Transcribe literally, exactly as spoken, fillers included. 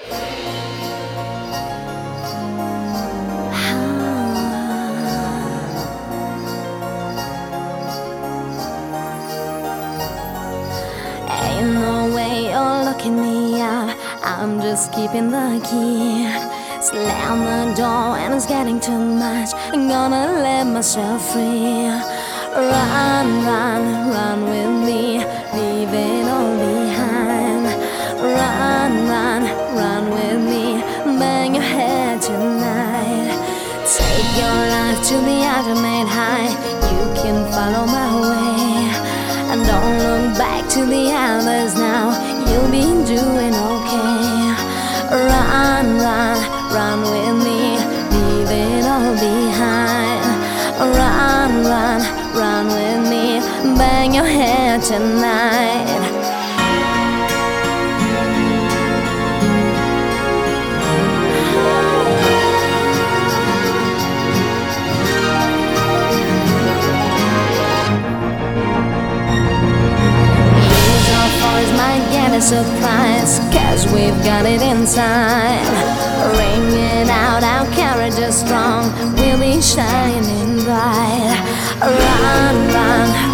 Ain't no way you're looking me out. I'm just keeping the key. Slam the door and it's getting too much. I'm gonna let myself free. Run, run, run with me. Leave it all behind. Run, run, run with me. Bang your head tonight. Take your life to the ultimate high. You can follow my way. And don't look back to the others now. You'll be doing okay. Run, run, run with me. Leave it all behind. Run, run, run with me. Bang your head tonight. Surprise, cause we've got it inside. Ring it out, our courage is strong. We'll be shining bright. Run, run,